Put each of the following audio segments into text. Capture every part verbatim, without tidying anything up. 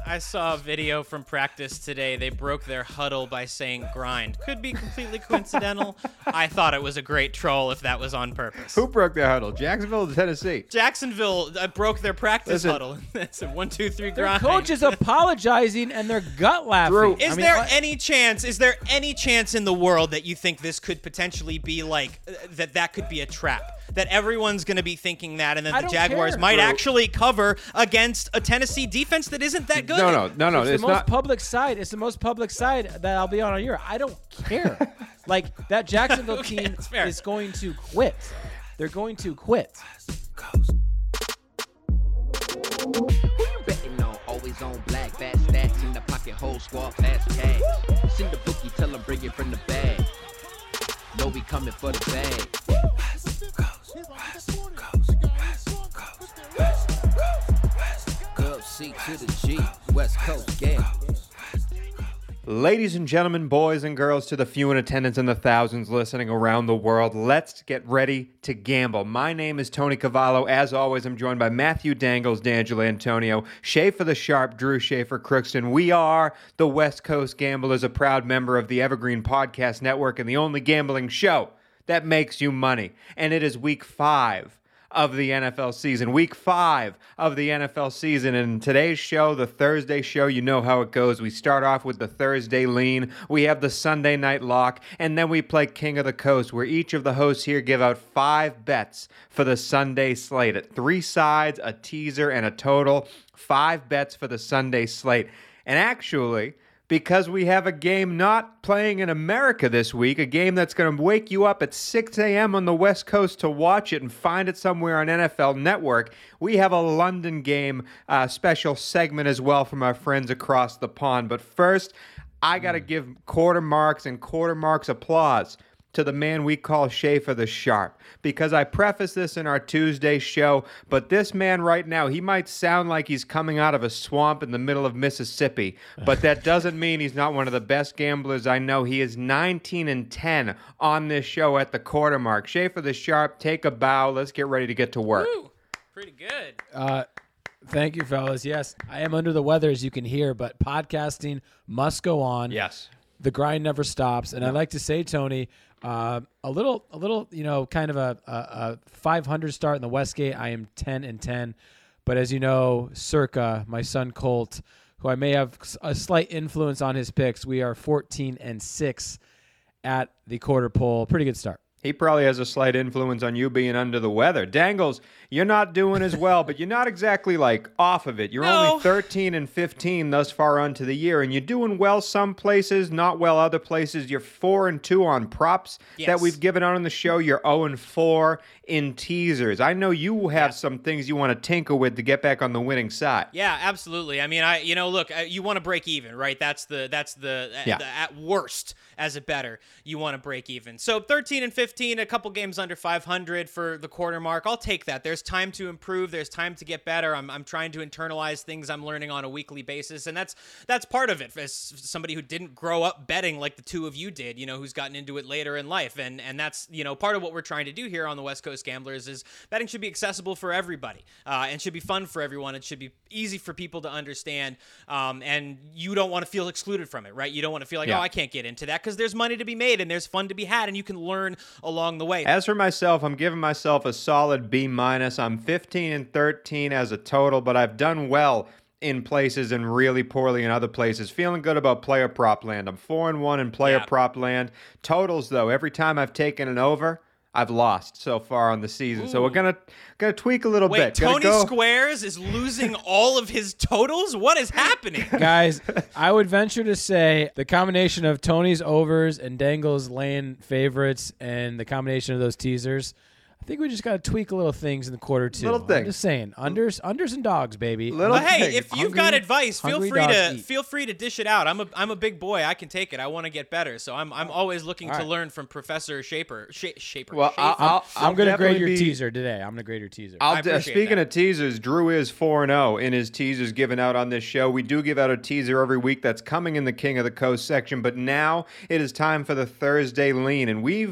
I saw a video from practice today. They broke their huddle by saying grind. Could be completely coincidental. I thought it was a great troll if that was on purpose. Who broke their huddle? Jacksonville or Tennessee? Jacksonville uh, broke their practice Listen, huddle. It's a one, two, three, Their grind. coach is apologizing and they're gut laughing. Drew, Is I mean, there I- any chance, is there any chance in the world that you think this could potentially be like, uh, that that could be a trap? That everyone's going to be thinking that, and then I the don't Jaguars care. might Drew. actually cover against a Tennessee defense that isn't that good. No, no, no, no. It's, It's, the most not. public side. It's the most public side that I'll be on all year. I don't care. Like, that Jacksonville Okay, team that's fair. is going to quit. They're going to quit. Who you betting on? Always on black, fat stacks in the pocket, whole squad, fast cash. Send the bookie, tell him bring it from the bag. Know we coming for the bag. Gov C to the G, West Coast Gamblers. Ladies and gentlemen, boys and girls, to the few in attendance and the thousands listening around the world, let's get ready to gamble. My name is Tony Cavallo. As always, I'm joined by Matthew Dangles, D'Angelo Antonio, Schaefer the Sharp, Drew Schaefer Crookston. We are the West Coast Gamblers, a proud member of the Evergreen Podcast Network and the only gambling show that makes you money. And it is week five of the N F L season. Week five of the N F L season. And today's show, the Thursday show, you know how it goes. We start off with the Thursday lean. We have the Sunday night lock. And then we play King of the Coast, where each of the hosts here give out five bets for the Sunday slate. At three sides, a teaser, and a total. Five bets for the Sunday slate. And actually, because we have a game not playing in America this week, a game that's going to wake you up at six a.m. on the West Coast to watch it and find it somewhere on N F L Network, we have a London game uh, special segment as well from our friends across the pond. But first, I got to give quarter marks and quarter marks applause to the man we call Schaefer the Sharp, because I preface this in our Tuesday show, but this man right now, he might sound like he's coming out of a swamp in the middle of Mississippi, but that doesn't mean he's not one of the best gamblers I know. He is nineteen and ten on this show at the quarter mark. Schaefer the Sharp, take a bow. Let's get ready to get to work. Woo, pretty good. Uh, thank you, fellas. Yes, I am under the weather, as you can hear, but podcasting must go on. Yes. The grind never stops. And I like to say, Tony, uh, a little, a little, you know, kind of a, a, a five hundred start in the Westgate. I am ten and ten. But as you know, Circa, my son Colt, who I may have a slight influence on his picks, we are fourteen and six at the quarter pole. Pretty good start. He probably has a slight influence on you being under the weather. Dangles, you're not doing as well, but you're not exactly like off of it. You're No. only thirteen and fifteen thus far onto the year, and you're doing well some places, not well other places. You're four and two on props Yes. that we've given out on the show. You're zero and four in teasers. I know you have some things you want to tinker with to get back on the winning side. Yeah, absolutely. I mean, I you know, look, uh, you want to break even, right? That's the that's the, uh, Yeah. the at worst as a bettor, you want to break even. So thirteen and fifteen, a couple games under five hundred for the quarter mark. I'll take that. There's time to improve. There's time to get better. I'm I'm trying to internalize things I'm learning on a weekly basis, and that's that's part of it. As somebody who didn't grow up betting like the two of you did, you know, who's gotten into it later in life, and and that's you know part of what we're trying to do here on the West Coast Gamblers is betting should be accessible for everybody, uh, and should be fun for everyone. It should be easy for people to understand, um, and you don't want to feel excluded from it, right? You don't want to feel like, Yeah. oh, I can't get into that, because there's money to be made and there's fun to be had, and you can learn along the way. As for myself, I'm giving myself a solid B minus. I'm fifteen and thirteen as a total, but I've done well in places and really poorly in other places. Feeling good about player prop land. I'm four and one in player Yeah. prop land. Totals though, every time I've taken an over, I've lost so far on the season. So we're gonna gonna tweak a little Wait, bit. Gonna Tony go- Squares is losing all of his totals? What is happening? Guys, I would venture to say the combination of Tony's overs and Dangle's lane favorites and the combination of those teasers, I think we just got to tweak a little things in the quarter two. Little I'm things. just saying, unders, unders and dogs, baby. Little But hey, thing. if you've Hungry- got advice, feel hungry free dogs to eat. feel free to dish it out. I'm a I'm a big boy. I can take it. I want to get better. So I'm I'm always looking All to right. learn from Professor Shaper. Sh- Shaper. Well, Schaefer. I'll, I'll, I'm going to grade your teaser today. I'm gonna grade your teaser. I'll I d- appreciate speaking that. of teasers, Drew is four and oh in his teasers given out on this show. We do give out a teaser every week that's coming in the King of the Coast section, but now it is time for the Thursday lean, and we've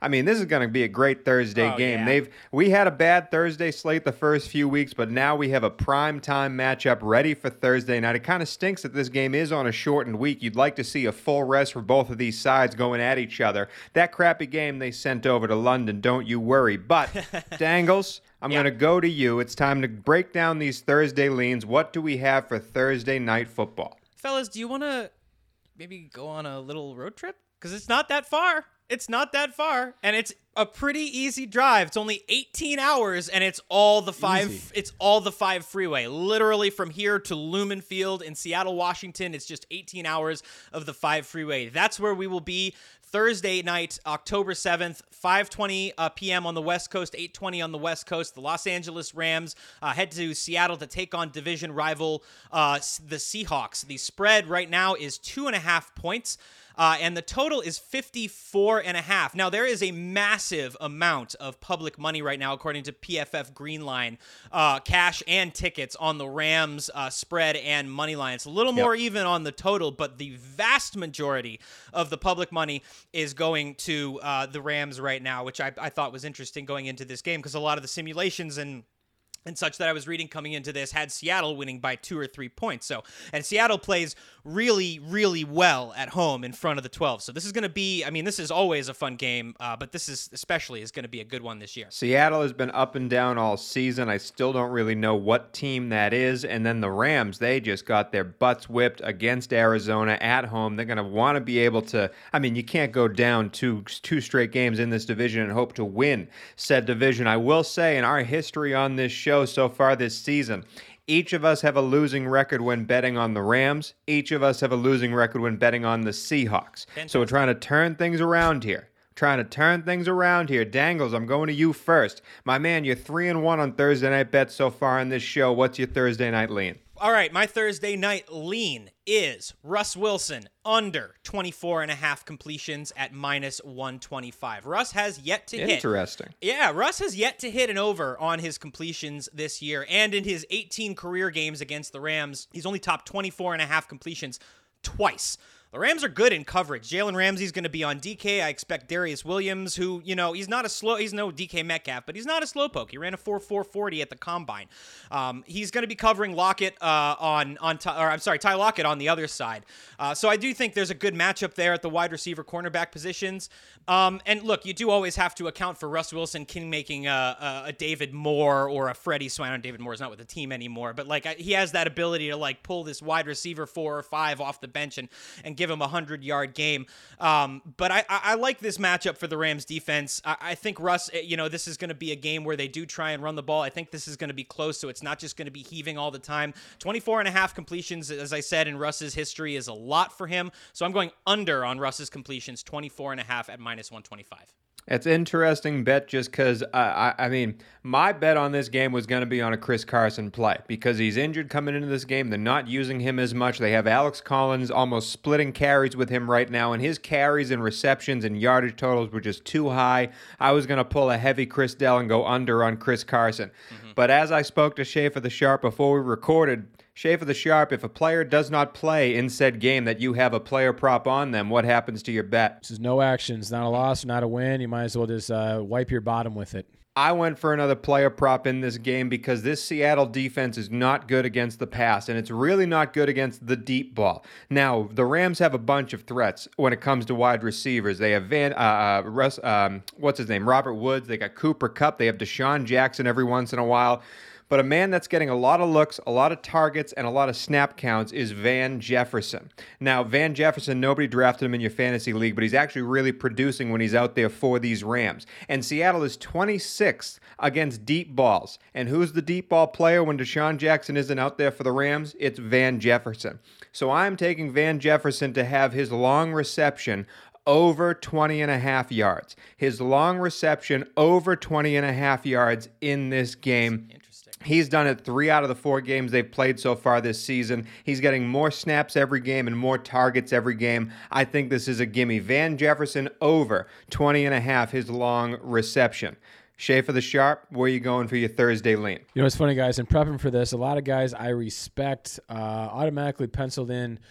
I mean, this is going to be a great Thursday Oh, game. yeah. They've we had a bad Thursday slate the first few weeks, but now we have a prime time matchup ready for Thursday night. It kind of stinks that this game is on a shortened week. You'd like to see a full rest for both of these sides going at each other. That crappy game they sent over to London, don't you worry. But, Dangles, I'm Yeah. going to go to you. It's time to break down these Thursday leans. What do we have for Thursday night football? Fellas, do you want to maybe go on a little road trip? Because it's not that far. It's not that far, and it's a pretty easy drive. It's only eighteen hours, and it's all the five. Easy. It's all the five freeway. Literally from here to Lumen Field in Seattle, Washington. It's just eighteen hours of the five freeway. That's where we will be Thursday night, October seventh, five twenty uh, p.m. on the West Coast, eight twenty on the West Coast. The Los Angeles Rams uh, head to Seattle to take on division rival uh, the Seahawks. The spread right now is two and a half points. Uh, and the total is fifty-four and a half. Now, there is a massive amount of public money right now, according to P F F Greenline, uh, cash and tickets on the Rams uh, spread and money line. It's a little more even on the total, but the vast majority of the public money is going to uh, the Rams right now, which I, I thought was interesting going into this game because a lot of the simulations and and such that I was reading coming into this had Seattle winning by two or three points. So, and Seattle plays really, really well at home in front of the twelve. So this is going to be, I mean, this is always a fun game, uh, but this is especially is going to be a good one this year. Seattle has been up and down all season. I still don't really know what team that is. And then the Rams, they just got their butts whipped against Arizona at home. They're going to want to be able to, I mean, you can't go down two, two straight games in this division and hope to win said division. I will say in our history on this show so far this season, each of us have a losing record when betting on the Rams. Each of us have a losing record when betting on the Seahawks. Fantastic. So we're trying to turn things around here. Trying to turn things around here. Dangles, I'm going to you first. My man, you're three and one on Thursday night bets so far in this show. What's your Thursday night lean? All right, my Thursday night lean is Russ Wilson under twenty-four and a half completions at minus one twenty-five. Russ has yet to hit. Interesting. Yeah, Russ has yet to hit an over on his completions this year. And in his eighteen career games against the Rams, he's only topped twenty-four and a half completions twice. The Rams are good in coverage. Jalen Ramsey's going to be on D K. I expect Darius Williams, who, you know, he's not a slow, he's no D K Metcalf, but he's not a slowpoke. He ran a four four forty at the combine. Um, he's going to be covering Lockett uh, on, on, or I'm sorry, Ty Lockett on the other side. Uh, so I do think there's a good matchup there at the wide receiver cornerback positions. Um, and look, you do always have to account for Russ Wilson king making a, a, a David Moore or a Freddie Swan. David Moore's not with the team anymore, but like I, he has that ability to like pull this wide receiver four or five off the bench and, and give him a hundred-yard game. Um, but I, I, I like this matchup for the Rams defense. I, I think Russ, you know, this is going to be a game where they do try and run the ball. I think this is going to be close, so it's not just going to be heaving all the time. twenty-four and a half completions, as I said, in Russ's history is a lot for him. So I'm going under on Russ's completions, twenty-four and a half at minus one twenty-five. It's an interesting bet just because, uh, I, I mean, my bet on this game was going to be on a Chris Carson play because he's injured coming into this game. They're not using him as much. They have Alex Collins almost splitting carries with him right now, and his carries and receptions and yardage totals were just too high. I was going to pull a heavy Chris Dell and go under on Chris Carson. Mm-hmm. But as I spoke to Schaefer the Sharp before we recorded, Schaefer the Sharp, if a player does not play in said game that you have a player prop on them, what happens to your bet? This is no action. It's not a loss, not a win. You might as well just uh, wipe your bottom with it. I went for another player prop in this game because this Seattle defense is not good against the pass, and it's really not good against the deep ball. Now, the Rams have a bunch of threats when it comes to wide receivers. They have Van, uh, uh, Russ, um, what's his name, Robert Woods. They got Cooper Kupp. They have Deshaun Jackson every once in a while. But a man that's getting a lot of looks, a lot of targets, and a lot of snap counts is Van Jefferson. Now, Van Jefferson, nobody drafted him in your fantasy league, but he's actually really producing when he's out there for these Rams. And Seattle is twenty-sixth against deep balls. And who's the deep ball player when Deshaun Jackson isn't out there for the Rams? It's Van Jefferson. So I'm taking Van Jefferson to have his long reception over twenty and a half yards. His long reception over twenty and a half yards in this game. Interesting. He's done it three out of the four games they've played so far this season. He's getting more snaps every game and more targets every game. I think this is a gimme. Van Jefferson over twenty and a half, his long reception. Schaefer the Sharp, where are you going for your Thursday lean? You know, it's funny, guys. In prepping for this, a lot of guys I respect uh, automatically penciled in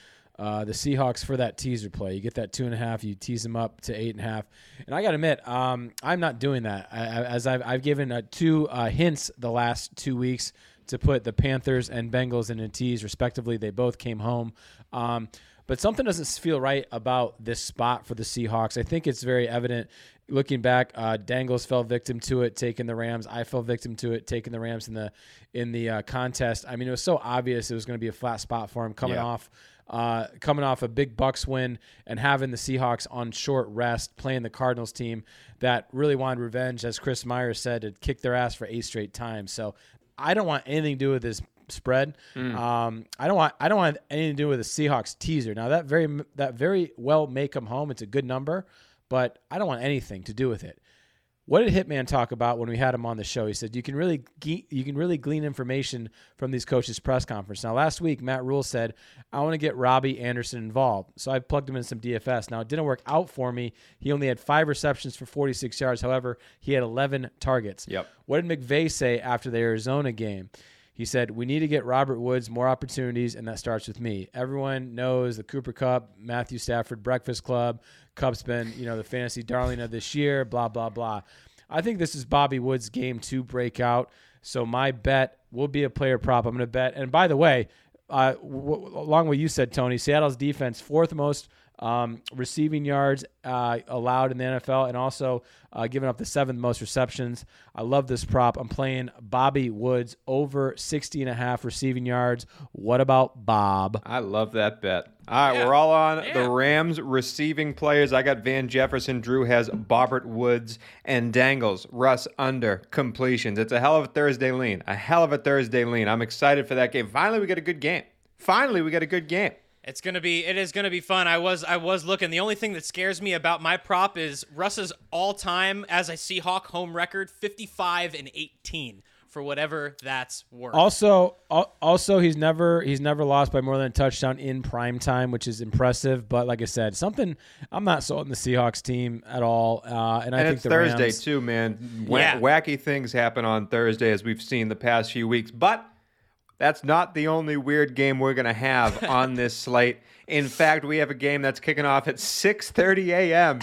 uh, the Seahawks for that teaser play. You get that two and a half, you tease them up to eight and a half. And I got to admit, um, I'm not doing that. I, I, as I've, I've given uh, two uh, hints the last two weeks to put the Panthers and Bengals in a tease, respectively. They both came home. Um, but something doesn't feel right about this spot for the Seahawks. I think it's very evident. Looking back, uh, Dangles fell victim to it, taking the Rams. I fell victim to it, taking the Rams in the in the uh, contest. I mean, it was so obvious it was going to be a flat spot for him coming Yeah. off uh, coming off a big Bucs win and having the Seahawks on short rest, playing the Cardinals team that really wanted revenge, as Chris Myers said, to kick their ass for eight straight times. So I don't want anything to do with this spread. Mm. Um, I don't want I don't want anything to do with the Seahawks teaser. Now that very that very well may come home. It's a good number. But I don't want anything to do with it. What did Hitman talk about when we had him on the show? He said you can really ge- you can really glean information from these coaches' press conference. Now, last week, Matt Rule said, I want to get Robbie Anderson involved. So I plugged him in some D F S. Now, it didn't work out for me. He only had five receptions for forty-six yards. However, he had eleven targets. Yep. What did McVay say after the Arizona game? He said, we need to get Robert Woods more opportunities, and that starts with me. Everyone knows the Cooper Kupp, Matthew Stafford Breakfast Club. Kupp's been, you know, the fantasy darling of this year, blah, blah, blah. I think this is Bobby Woods' game to break out. So my bet will be a player prop. I'm going to bet. And by the way, uh, w- along with what you said, Tony, Seattle's defense, fourth most um, receiving yards uh, allowed in the N F L, and also uh, giving up the seventh most receptions. I love this prop. I'm playing Bobby Woods over sixty and a half receiving yards. What about Bob? I love that bet. All right, Yeah. we're all on Yeah. the Rams receiving players. I got Van Jefferson. Drew has Bobbert Woods and Dangles. Russ under completions. It's a hell of a Thursday lean. A hell of a Thursday lean. I'm excited for that game. Finally, we get a good game. Finally, we get a good game. It's gonna be. It is gonna be fun. I was. I was looking. The only thing that scares me about my prop is Russ's all-time as a Seahawk home record, fifty-five and eighteen, for whatever that's worth. Also, al- also he's never he's never lost by more than a touchdown in prime time, which is impressive. But like I said, something I'm not sold on the Seahawks team at all. Uh, and I And think it's the Thursday, Rams, too, man. Wa- Yeah. Wacky things happen on Thursday, as we've seen the past few weeks. But that's not the only weird game we're going to have on this slate. In fact, we have a game that's kicking off at six thirty a.m.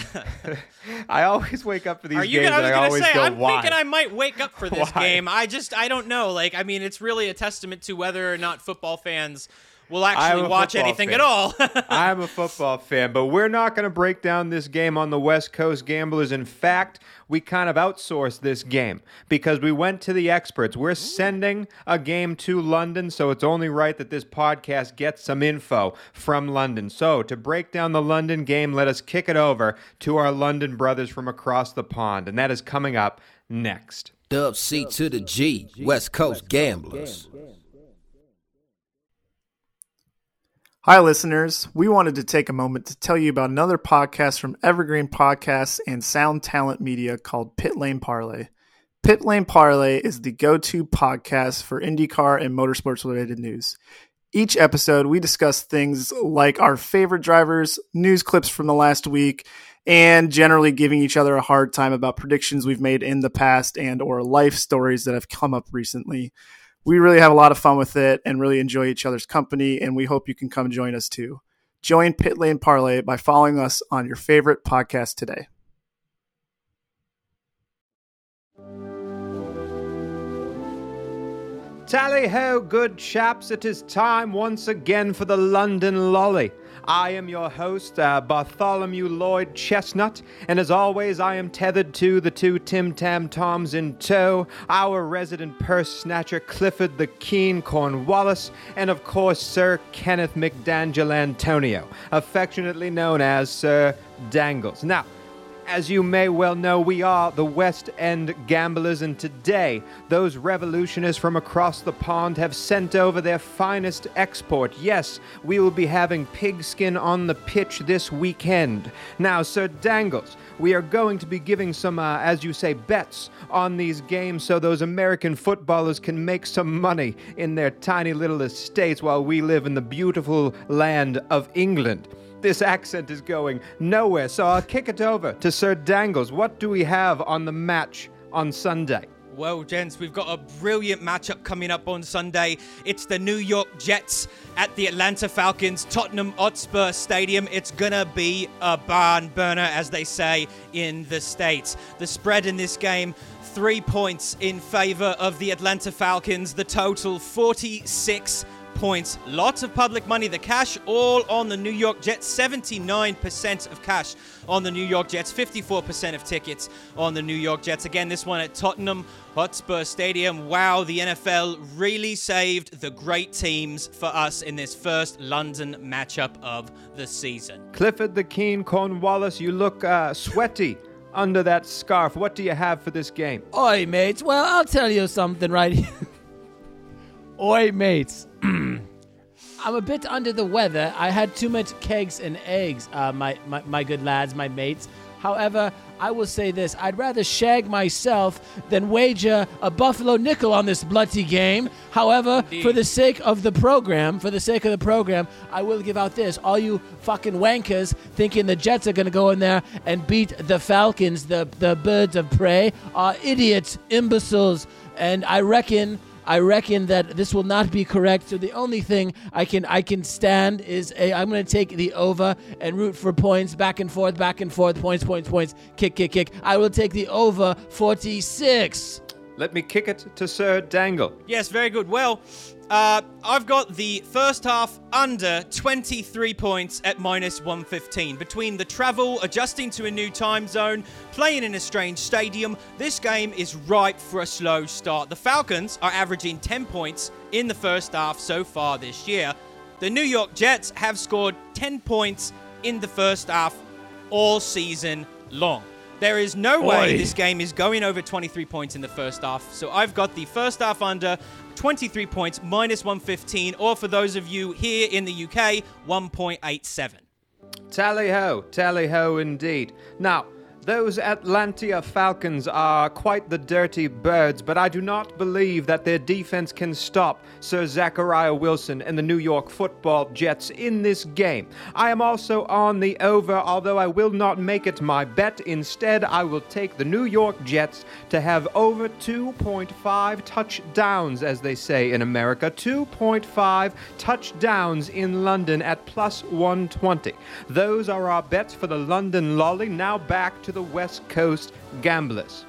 I always wake up for these Are you games, gonna, I and was I gonna always say, go, I'm why? thinking I might wake up for this Why? game. I just, I don't know. Like, I mean, it's really a testament to whether or not football fans will actually I'm a watch football anything fan. at all. I'm a football fan, but we're not going to break down this game on the West Coast Gamblers. In fact, we kind of outsourced this game because we went to the experts. We're sending a game to London, so it's only right that this podcast gets some info from London. So to break down the London game, let us kick it over to our London brothers from across the pond, and that is coming up next. Dub C to the G, West Coast Gamblers. Hi, listeners. We wanted to take a moment to tell you about another podcast from Evergreen Podcasts and Sound Talent Media called Pit Lane Parlay. Pit Lane Parlay is the go-to podcast for IndyCar and motorsports-related news. Each episode, we discuss things like our favorite drivers, news clips from the last week, and generally giving each other a hard time about predictions we've made in the past and or life stories that have come up recently. We really have a lot of fun with it and really enjoy each other's company, and we hope you can come join us too. Join Pit Lane Parlay by following us on your favorite podcast today. Tally ho, good chaps, it is time once again for the London Lolly. I am your host, uh, Bartholomew Lloyd Chestnut, and as always, I am tethered to the two Tim Tam Toms in tow, our resident purse snatcher Clifford the Keen Cornwallis, and of course, Sir Kenneth McDangelo Antonio, affectionately known as Sir Dangles. Now, as you may well know, we are the West End Gamblers, and today, those revolutionists from across the pond have sent over their finest export. Yes, we will be having pigskin on the pitch this weekend. Now, Sir Dangles, we are going to be giving some, uh, as you say, bets on these games so those American footballers can make some money in their tiny little estates while we live in the beautiful land of England. This accent is going nowhere, so I'll kick it over to Sir Dangles. What do we have on the match on Sunday? Well, gents, we've got a brilliant matchup coming up on Sunday. It's the New York Jets at the Atlanta Falcons, Tottenham Hotspur Stadium. It's gonna be a barn burner, as they say in the States. The spread in this game, three points in favor of the Atlanta Falcons. The total, forty-six points. Lots of public money. The cash all on the New York Jets. seventy-nine percent of cash on the New York Jets. fifty-four percent of tickets on the New York Jets. Again, this one at Tottenham Hotspur Stadium. Wow, the N F L really saved the great teams for us in this first London matchup of the season. Clifford the Keen Cornwallis, you look uh, sweaty under that scarf. What do you have for this game? Oi, mates. Well, I'll tell you something right here. Oi, mates. I'm a bit under the weather. I had too much kegs and eggs, uh, my, my, my good lads, my mates. However, I will say this. I'd rather shag myself than wager a Buffalo nickel on this bloody game. However, Indeed. for the sake of the program, for the sake of the program, I will give out this. All you fucking wankers thinking the Jets are going to go in there and beat the Falcons, the, the birds of prey, are idiots, imbeciles, and I reckon... I reckon that this will not be correct. So the only thing I can I can stand is a, I'm going to take the over and root for points, back and forth, back and forth, points, points, points, kick, kick, kick. I will take the over forty-six. Let me kick it to Sir Dangle. Yes, very good. Well, uh, I've got the first half under twenty-three points at minus one fifteen. Between the travel, adjusting to a new time zone, playing in a strange stadium, this game is ripe for a slow start. The Falcons are averaging ten points in the first half so far this year. The New York Jets have scored ten points in the first half all season long. There is no way Oi. this game is going over twenty-three points in the first half. So I've got the first half under twenty-three points, minus one fifteen, or for those of you here in the U K, one point eight seven. Tally-ho, tally-ho indeed. Now, those Atlanta Falcons are quite the dirty birds, but I do not believe that their defense can stop Sir Zachariah Wilson and the New York Football Jets in this game. I am also on the over, although I will not make it my bet. Instead, I will take the New York Jets to have over two point five touchdowns, as they say in America. two point five touchdowns in London at plus one twenty. Those are our bets for the London Lolly. Now back to the West Coast gamblers.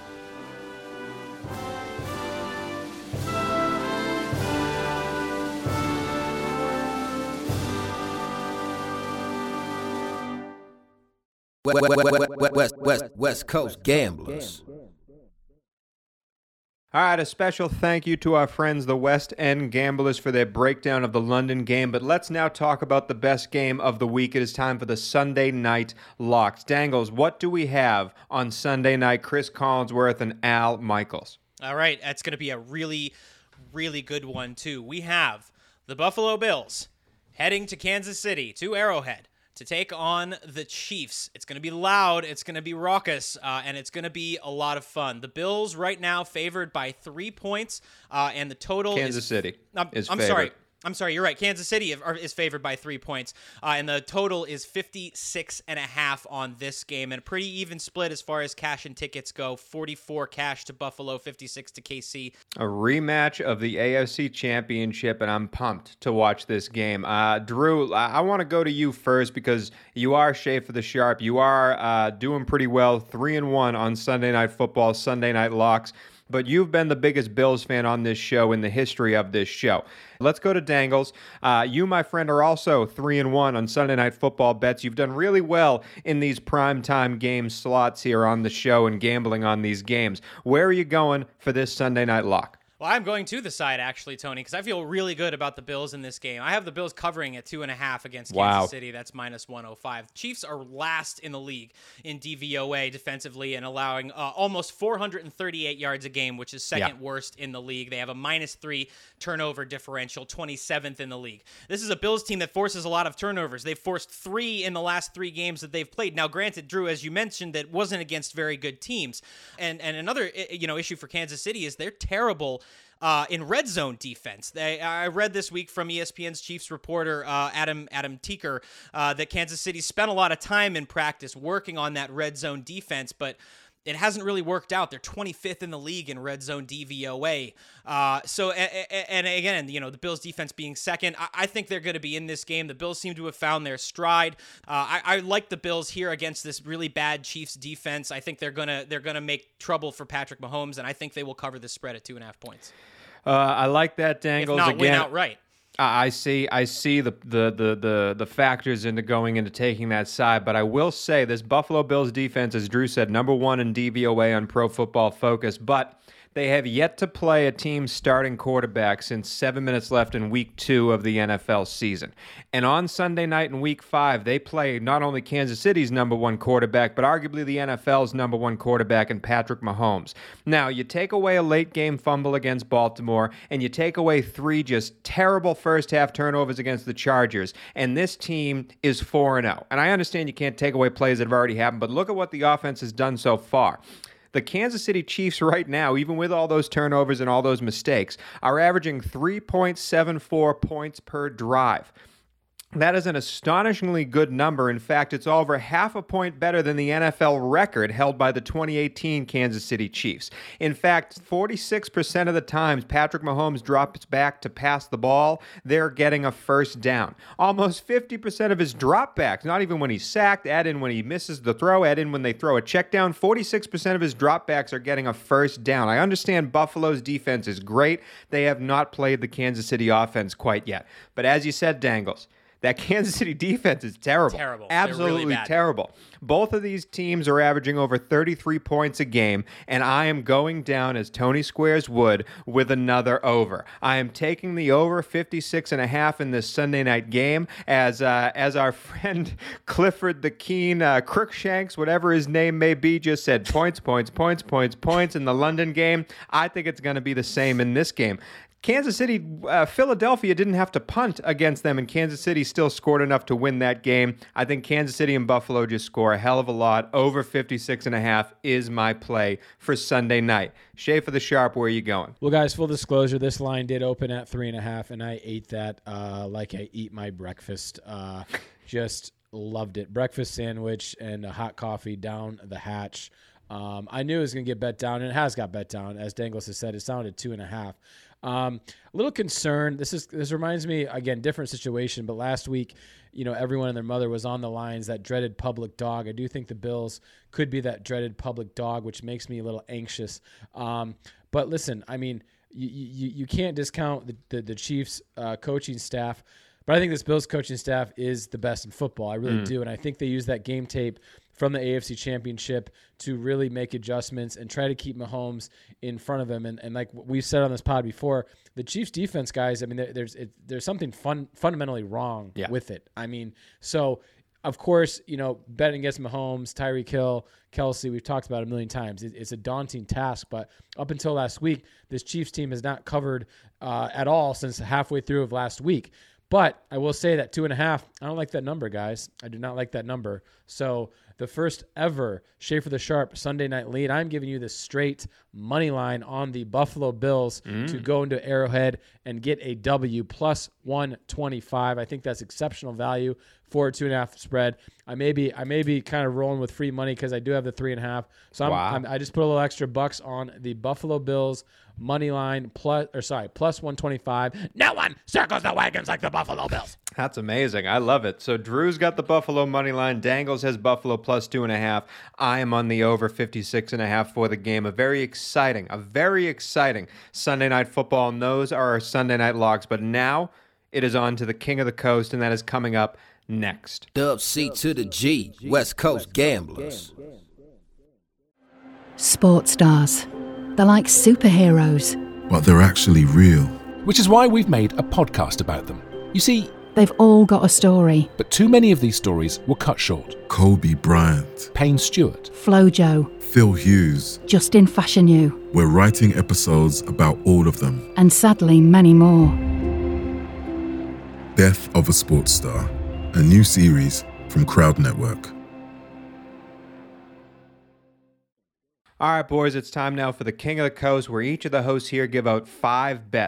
West, West, West, West, West Coast gamblers. All right, a special thank you to our friends, the West End Gamblers, for their breakdown of the London game. But let's now talk about the best game of the week. It is time for the Sunday night locks. Dangles, what do we have on Sunday night? Chris Collinsworth and Al Michaels. All right, that's going to be a really, really good one, too. We have the Buffalo Bills heading to Kansas City, to Arrowhead, to take on the Chiefs. It's going to be loud, it's going to be raucous, uh, and it's going to be a lot of fun. The Bills right now favored by three points, uh, and the total Kansas is, City I'm, is I'm favored. sorry. I'm sorry, you're right. Kansas City is favored by three points, uh, and the total is fifty-six and a half on this game, and a pretty even split as far as cash and tickets go. forty-four cash to Buffalo, fifty-six to K C. A rematch of the A F C Championship, and I'm pumped to watch this game. Uh, Drew, I, I want to go to you first because you are Schaefer the Sharp. You are uh, doing pretty well, three and one on Sunday Night Football, Sunday Night Locks. But you've been the biggest Bills fan on this show in the history of this show. Let's go to Dangles. Uh, you, my friend, are also three and one on Sunday Night Football bets. You've done really well in these primetime game slots here on the show and gambling on these games. Where are you going for this Sunday night lock? Well, I'm going to the side, actually, Tony, because I feel really good about the Bills in this game. I have the Bills covering at two and a half against Kansas Wow. City. That's minus one oh five. Chiefs are last in the league in D V O A defensively and allowing uh, almost four hundred thirty-eight yards a game, which is second yeah. worst in the league. They have a minus three turnover differential, twenty-seventh in the league. This is a Bills team that forces a lot of turnovers. They've forced three in the last three games that they've played. Now, granted, Drew, as you mentioned, that wasn't against very good teams. And and another you know issue for Kansas City is they're terrible Uh, in red zone defense. They, I read this week from E S P N's Chiefs reporter, uh, Adam Adam Teeker, uh, that Kansas City spent a lot of time in practice working on that red zone defense, but it hasn't really worked out. They're twenty-fifth in the league in red zone D V O A. Uh, so, and again, you know, the Bills defense being second, I, I think they're going to be in this game. The Bills seem to have found their stride. Uh, I, I like the Bills here against this really bad Chiefs defense. I think they're gonna they're gonna make trouble for Patrick Mahomes, and I think they will cover the spread at two and a half points. Uh, I like that, Dangles. If not, again, win outright. I see I see the, the the the the factors into going into taking that side, but I will say this Buffalo Bills defense, as Drew said, number one in D V O A on Pro Football Focus, but they have yet to play a team starting quarterback since seven minutes left in week two of the N F L season. And on Sunday night in week five, they play not only Kansas City's number one quarterback, but arguably the N F L's number one quarterback in Patrick Mahomes. Now, you take away a late game fumble against Baltimore, and you take away three just terrible first half turnovers against the Chargers, and this team is four and oh. And I understand you can't take away plays that have already happened, but look at what the offense has done so far. The Kansas City Chiefs right now, even with all those turnovers and all those mistakes, are averaging three point seven four points per drive. That is an astonishingly good number. In fact, it's over half a point better than the N F L record held by the twenty eighteen Kansas City Chiefs. In fact, forty-six percent of the times Patrick Mahomes drops back to pass the ball, they're getting a first down. Almost fifty percent of his dropbacks, not even when he's sacked, add in when he misses the throw, add in when they throw a check down, forty-six percent of his dropbacks are getting a first down. I understand Buffalo's defense is great. They have not played the Kansas City offense quite yet. But as you said, Dangles, that Kansas City defense is terrible. Terrible. Absolutely really bad. terrible. Both of these teams are averaging over thirty-three points a game, and I am going down, as Tony Squares would, with another over. I am taking the over fifty-six and a half in this Sunday night game, as uh, as our friend Clifford the Keen uh, Crookshanks, whatever his name may be, just said points, points, points, points, points in the London game. I think it's going to be the same in this game. Kansas City, uh, Philadelphia didn't have to punt against them, and Kansas City still scored enough to win that game. I think Kansas City and Buffalo just score a hell of a lot. Over fifty-six and a half is my play for Sunday night. Shay for the Sharp, where are you going? Well, guys, full disclosure, this line did open at three and a half, and I ate that uh, like I eat my breakfast. Uh, just loved it. Breakfast sandwich and a hot coffee down the hatch. Um, I knew it was going to get bet down, and it has got bet down. As Dangles has said, it sounded two and a half. Um, a little concerned. This is this reminds me, again, different situation, but last week, you know, everyone and their mother was on the lines, that dreaded public dog. I do think the Bills could be that dreaded public dog, which makes me a little anxious. Um, but listen, I mean, you you, you can't discount the, the, the Chiefs uh, coaching staff. But I think this Bills coaching staff is the best in football. I really mm. do. And I think they use that game tape from the A F C Championship to really make adjustments and try to keep Mahomes in front of him. And, and like we've said on this pod before, the Chiefs defense, guys, I mean, there, there's it, there's something fun, fundamentally wrong yeah. with it. I mean, so, of course, you know, betting against Mahomes, Tyreek Hill, Kelsey, we've talked about it a million times. It, it's a daunting task. But up until last week, this Chiefs team has not covered uh, at all since halfway through of last week. But I will say that two and a half, I don't like that number, guys. I do not like that number. So the first ever Schaefer the Sharp Sunday night lead, I'm giving you the straight money line on the Buffalo Bills mm. to go into Arrowhead and get a W plus one twenty-five. I think that's exceptional value for a two and a half spread. I may be, I may be kind of rolling with free money because I do have the three and a half. So I'm, wow. I'm, I just put a little extra bucks on the Buffalo Bills money line plus, or sorry, plus one twenty-five. No one circles the wagons like the Buffalo Bills. That's amazing. I love it. So Drew's got the Buffalo money line. Dangles has Buffalo plus two and a half. I am on the over fifty-six and a half for the game. A very exciting, a very exciting Sunday night football. And those are our Sunday night locks. But now it is on to the King of the Coast, and that is coming up next. Dub C to the G, West Coast Gamblers. Sports stars. They're like superheroes. But they're actually real. Which is why we've made a podcast about them. You see, they've all got a story. But too many of these stories were cut short. Kobe Bryant. Payne Stewart. Flojo. Phil Hughes. Justin Fashanu. We're writing episodes about all of them. And sadly, many more. Death of a Sports Star. A new series from Crowd Network. All right, boys, it's time now for the King of the Coast, where each of the hosts here give out five bets.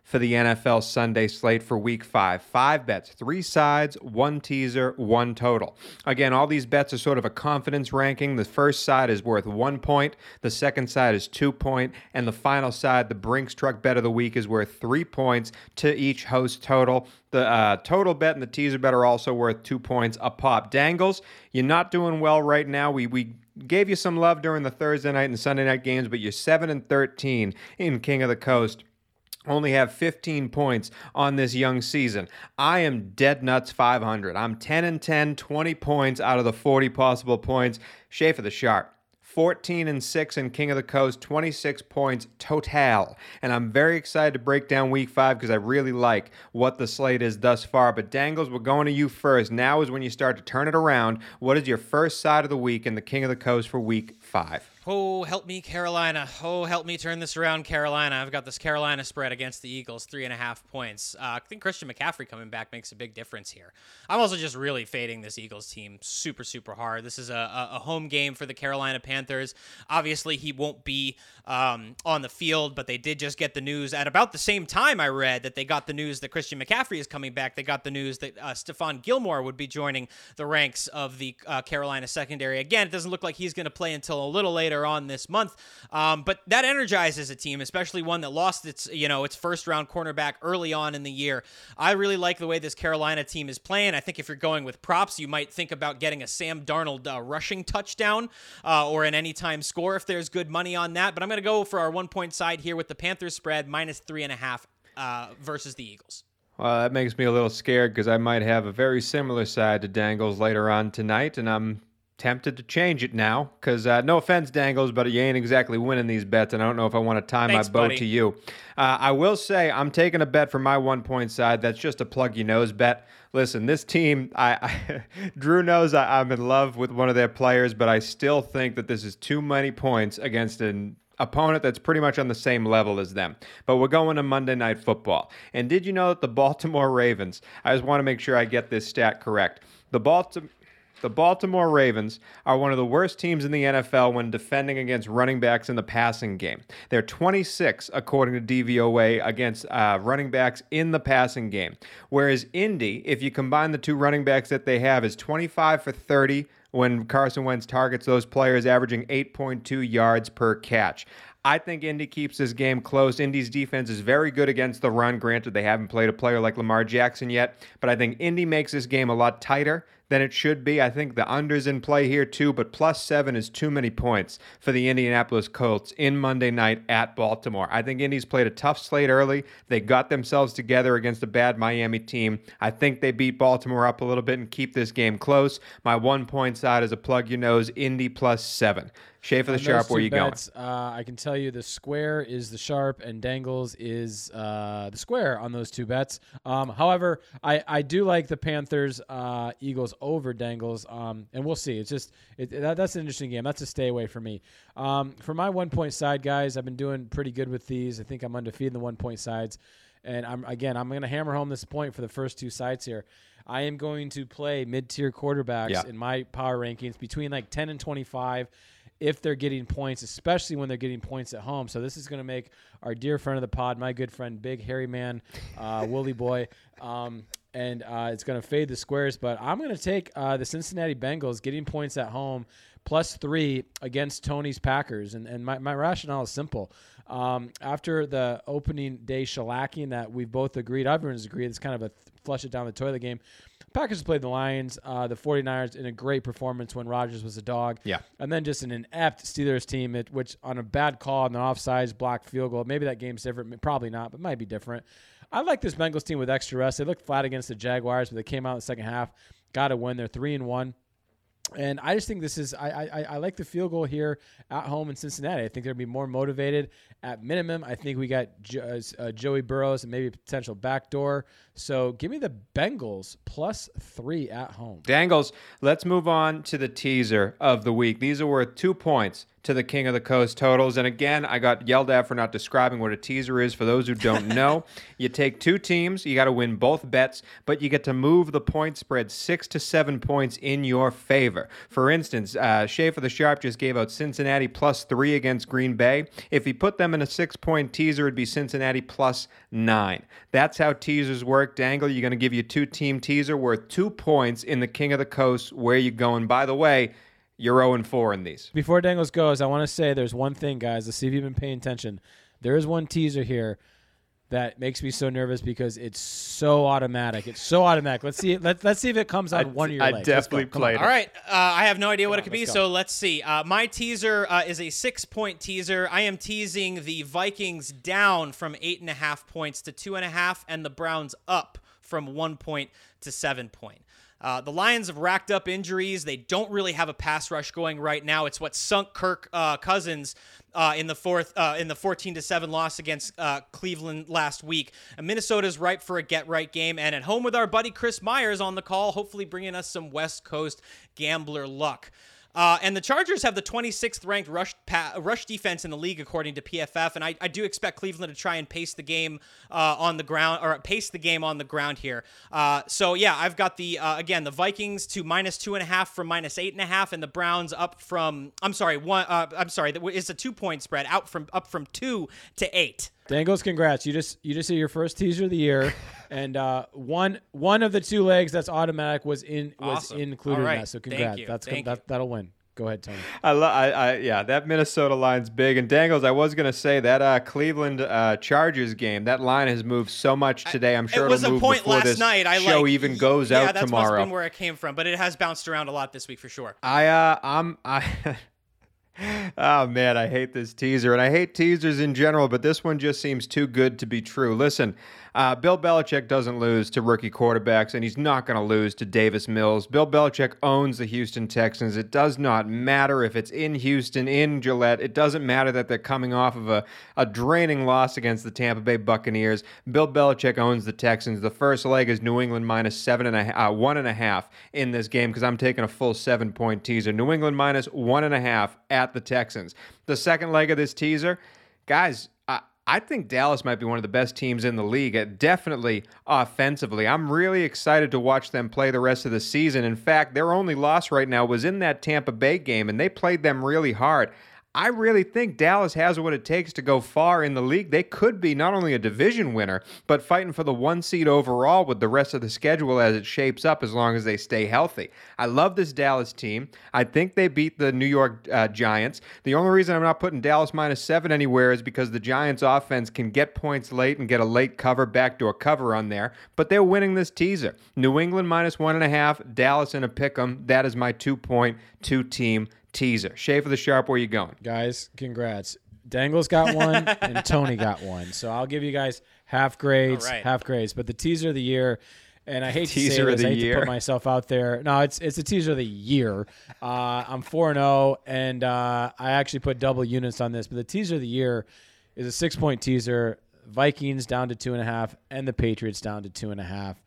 for the N F L Sunday slate for week five. Five bets, three sides, one teaser, one total. Again, all these bets are sort of a confidence ranking. The first side is worth one point, the second side is two point, and the final side, the Brinks Truck Bet of the week, is worth three points to each host total. The uh, total bet and the teaser bet are also worth two points a pop. Dangles, you're not doing well right now. We we gave you some love during the Thursday night and Sunday night games, but you're seven and thirteen in King of the Coast. Only have fifteen points on this young season. I am dead nuts five hundred. I'm ten and ten, twenty points out of the forty possible points. Schaefer the Sharp, fourteen and six in King of the Coast, twenty-six points total. And I'm very excited to break down week five because I really like what the slate is thus far. But Dangles, we're going to you first. Now is when you start to turn it around. What is your first side of the week in the King of the Coast for week five? Oh, help me, Carolina. Oh, help me turn this around, Carolina. I've got this Carolina spread against the Eagles, three and a half points. Uh, I think Christian McCaffrey coming back makes a big difference here. I'm also just really fading this Eagles team super, super hard. This is a, a home game for the Carolina Panthers. Obviously, he won't be um, on the field, but they did just get the news at about the same time I read that they got the news that Christian McCaffrey is coming back. They got the news that uh, Stephon Gilmore would be joining the ranks of the uh, Carolina secondary. Again, it doesn't look like he's going to play until a little later on this month, um, but that energizes a team, especially one that lost its, you know, its first round cornerback early on in the year. I really like the way this Carolina team is playing. I think if you're going with props, you might think about getting a Sam Darnold uh, rushing touchdown uh, or an anytime score if there's good money on that. But I'm going to go for our one point side here with the Panthers spread minus three and a half uh, versus the Eagles. Well, that makes me a little scared because I might have a very similar side to Dangles later on tonight, and I'm tempted to change it now because uh, no offense, Dangles, but you ain't exactly winning these bets, and I don't know if I want to tie Thanks, my boat buddy. to you. Uh, I will say I'm taking a bet for my one-point side. That's just a plug-your-nose bet. Listen, this team, I, I Drew knows I, I'm in love with one of their players, but I still think that this is too many points against an opponent that's pretty much on the same level as them. But we're going to Monday Night Football. And did you know that the Baltimore Ravens, I just want to make sure I get this stat correct, the Baltimore... The Baltimore Ravens are one of the worst teams in the N F L when defending against running backs in the passing game. They're twenty-six, according to D V O A, against uh, running backs in the passing game. Whereas Indy, if you combine the two running backs that they have, is twenty-five for thirty when Carson Wentz targets those players, averaging eight point two yards per catch. I think Indy keeps this game close. Indy's defense is very good against the run. Granted, they haven't played a player like Lamar Jackson yet, but I think Indy makes this game a lot tighter than it should be. I think the under's in play here too, but plus seven is too many points for the Indianapolis Colts in Monday night at Baltimore. I think Indy's played a tough slate early. They got themselves together against a bad Miami team. I think they beat Baltimore up a little bit and keep this game close. My one-point side is a plug-your-nose, Indy plus seven. Schaefer the Sharp, where you bets, going? Uh, I can tell you the square is the Sharp and Dangles is uh, the square on those two bets. Um, however, I, I do like the Panthers uh, Eagles over Dangles, um, and we'll see. It's just it, that, that's an interesting game. That's a stay away for me. Um, for my one point side, guys, I've been doing pretty good with these. I think I'm undefeated in the one point sides, and I'm again I'm going to hammer home this point for the first two sides here. I am going to play mid-tier quarterbacks yeah. in my power rankings between like ten and twenty-five. If they're getting points, especially when they're getting points at home. So this is going to make our dear friend of the pod, my good friend, Big Hairy Man, uh, Willie Boy, um, and uh, it's going to fade the squares. But I'm going to take uh, the Cincinnati Bengals getting points at home, plus three against Tony's Packers. And, and my, my rationale is simple. Um, after the opening day shellacking that we've both agreed, everyone's agreed, it's kind of a th- flush it down the toilet game. Packers played the Lions, uh, the 49ers in a great performance when Rodgers was a dog. Yeah. And then just an inept Steelers team, it, which on a bad call, on an offsides blocked field goal, maybe that game's different. Probably not, but might be different. I like this Bengals team with extra rest. They looked flat against the Jaguars, but they came out in the second half, got a win. They're three and one. And I just think this is I, I I like the field goal here at home in Cincinnati. I think they'll be more motivated at minimum. I think we got jo- uh, Joey Burrows and maybe a potential backdoor. So give me the Bengals plus three at home. Dangles, let's move on to the teaser of the week. These are worth two points to the King of the Coast totals. And again, I got yelled at for not describing what a teaser is. For those who don't know, you take two teams, you got to win both bets, but you get to move the point spread six to seven points in your favor. For instance, uh, Schaefer the Sharp just gave out Cincinnati plus three against Green Bay. If he put them in a six-point teaser, it'd be Cincinnati plus nine. That's how teasers work. Dangle, you're going to give you a two-team teaser worth two points in the King of the Coast. Where you going? By the way, you're oh and four in these. Before Dangles goes, I want to say there's one thing, guys. Let's see if you've been paying attention. There is one teaser here that makes me so nervous because it's so automatic. It's so automatic. Let's see. Let, let's see if it comes on I, one of your I legs. definitely played it. All right. Uh, I have no idea what Come it could on, be, let's so go. let's see. Uh, my teaser uh, is a six-point teaser. I am teasing the Vikings down from eight and a half points to two and a half, and the Browns up from one point to seven point. Uh, the Lions have racked up injuries. They don't really have a pass rush going right now. It's what sunk Kirk uh, Cousins uh, in the fourth uh, in the fourteen to seven loss against uh, Cleveland last week. And Minnesota's ripe for a get-right game. And at home with our buddy Chris Myers on the call, hopefully bringing us some West Coast gambler luck. Uh, and the Chargers have the twenty-sixth ranked rush pa- rush defense in the league, according to P F F. And I, I do expect Cleveland to try and pace the game uh, on the ground, or pace the game on the ground here. Uh, so yeah, I've got the uh, again the Vikings to minus two and a half from minus eight and a half, and the Browns up from I'm sorry one uh, I'm sorry it's a two point spread out from up from two to eight. Dangles, congrats! You just you just hit your first teaser of the year, and uh, one one of the two legs that's automatic was in was Awesome. included All right. in that. So Thank congrats! you. That's Thank that, you. that'll win. Go ahead, Tony. I, lo- I, I, yeah, that Minnesota line's big. And Dangles, I was going to say that uh, Cleveland uh, Chargers game, that line has moved so much today. I'm sure It was it'll a move point before last this night. I show like, even goes yeah, out that's tomorrow. must been where it came from, but it has bounced around a lot this week for sure. I, uh, I'm, I. Oh, man, I hate this teaser, and I hate teasers in general, but this one just seems too good to be true. Listen, uh, Bill Belichick doesn't lose to rookie quarterbacks, and he's not going to lose to Davis Mills. Bill Belichick owns the Houston Texans. It does not matter if it's in Houston, in Gillette. It doesn't matter that they're coming off of a, a draining loss against the Tampa Bay Buccaneers. Bill Belichick owns the Texans. The first leg is New England minus seven and a, uh, one and a half in this game because I'm taking a full seven-point teaser. New England minus one and a half at the Texans. The second leg of this teaser, guys, I, I think Dallas might be one of the best teams in the league, uh, definitely offensively. I'm really excited to watch them play the rest of the season. In fact, their only loss right now was in that Tampa Bay game, and they played them really hard. I really think Dallas has what it takes to go far in the league. They could be not only a division winner, but fighting for the one seed overall with the rest of the schedule as it shapes up as long as they stay healthy. I love this Dallas team. I think they beat the New York uh, Giants. The only reason I'm not putting Dallas minus seven anywhere is because the Giants offense can get points late and get a late cover, backdoor cover on there, but they're winning this teaser. New England minus one and a half, Dallas in a pick'em. That is my two-point, two-team teaser. Schaefer the Sharp, where you going? Guys, congrats. Dangles got one and Tony got one. So I'll give you guys half grades, All right. half grades. But the teaser of the year, and I hate Teaser to say of this, the I hate year. to put myself out there. No, it's it's a teaser of the year. Uh, I'm four and oh, and uh, I actually put double units on this. But the teaser of the year is a six-point teaser. Vikings down to two and a half, and the Patriots down to two and a half.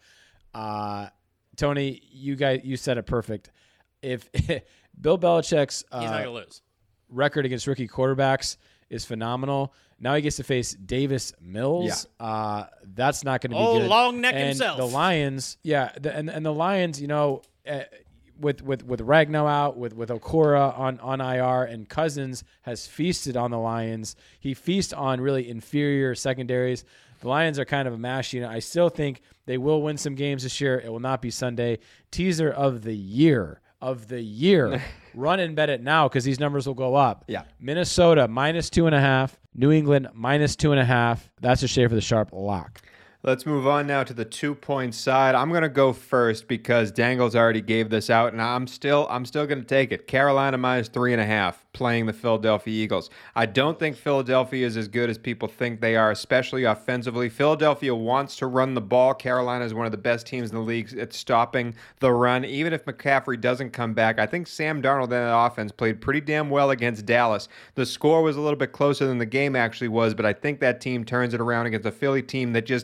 Uh, Tony, you guys, you said it perfect. If Bill Belichick's uh, He's not gonna lose. record against rookie quarterbacks is phenomenal. Now he gets to face Davis Mills. Yeah. Uh, that's not going to be Oh, good. long neck and himself. The Lions, yeah, the, and and the Lions, you know, uh, with with with Ragnow out, with with Okora on on I R, and Cousins has feasted on the Lions. He feasts on really inferior secondaries. The Lions are kind of a mash unit. I still think they will win some games this year. It will not be Sunday. Teaser of the year. Of the year. Run and bet it now because these numbers will go up. Yeah. Minnesota minus two and a half. New England minus two and a half. That's a Schaefer the Sharp lock. Let's move on now to the two-point side. I'm going to go first because Dangles already gave this out, and I'm still I'm still going to take it. Carolina minus three and a half, playing the Philadelphia Eagles. I don't think Philadelphia is as good as people think they are, especially offensively. Philadelphia wants to run the ball. Carolina is one of the best teams in the league at stopping the run. Even if McCaffrey doesn't come back, I think Sam Darnold in that offense played pretty damn well against Dallas. The score was a little bit closer than the game actually was, but I think that team turns it around against a Philly team that just